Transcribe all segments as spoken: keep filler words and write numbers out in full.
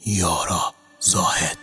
یارا زاهد.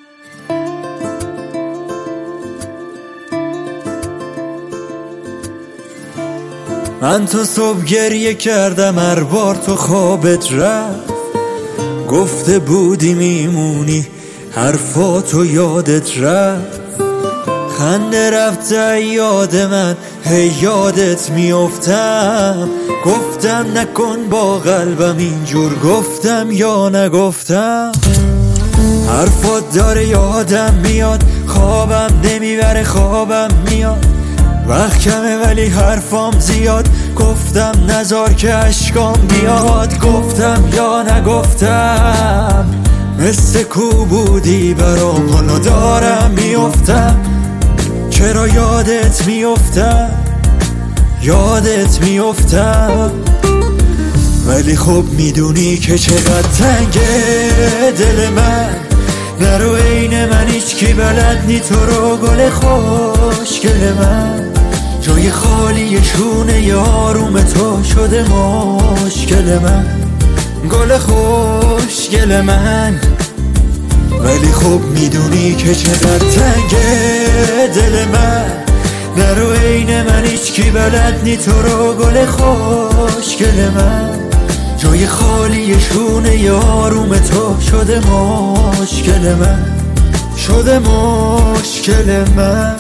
من تا صبح گریه کردم هر بار تو خوابت رفت، گفته بودی میمونی حرفاتو یادت رفت. خنده رفته یاد من هی یادت میافتم، گفتم نکن با قلبم اینجور، گفتم یا نگفتم. حرفات داره یادم میاد، خوابم نمیبره خوابم میاد. وقت کمه ولی حرفام زیاد، گفتم نزار که اشکام بیاد. گفتم یا نگفتم، مثل کو بودی برام حالا دارم میافتم. چرا یادت میافتم یادت میافتم، ولی خب میدونی که چقدر تنگه دل من. نرو عین من هیچ کی بلد نی تو رو گل خوشگل من. جای خالی شونه یاروم تو شده مشکل من، گل خوشگل من. ولی خب میدونی که چقدر تنگه دل من. نرو عین من هیچ کی بلد نی تو رو گل خوشگل من. جای خالی شونه یاروم تو شده مشکل من، شده مشکل من.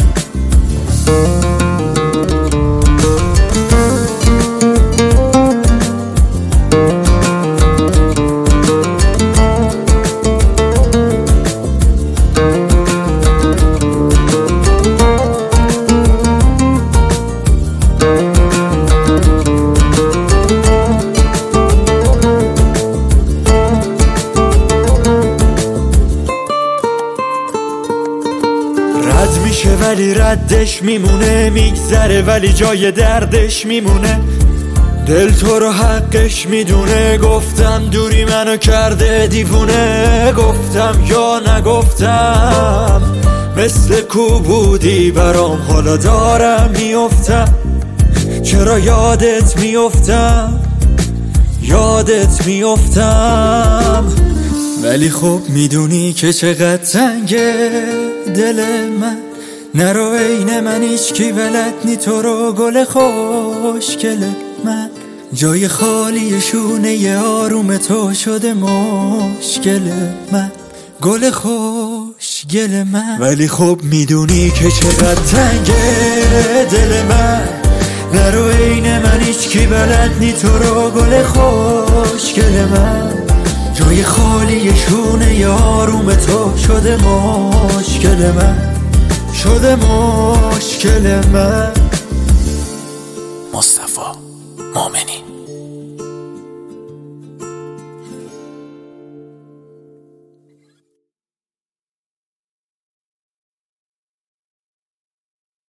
رد میشه ولی ردش میمونه، میگذره ولی جای دردش میمونه. دل تو رو حقش میدونه، گفتم دوری منو کرده دیوونه. گفتم یا نگفتم، مثل کو بودی برام حالا دارم میافتم. چرا یادت میافتم یادت میافتم، ولی خب میدونی که چقدر تنگه دل من. نرو عین من هیچ کی بلد نی تو رو گل خوشگل من. جای خالی شونه ی آروم تو شده مشکل من، گل خوشگل من. ولی خب میدونی که چقدر تنگه دل من. نرو عین من هیچ کی بلد نی تو رو گل خوشگل من. جای خالی شونه یاروم تو شده مشکل من، شده مشکل من. مصطفی مومنی.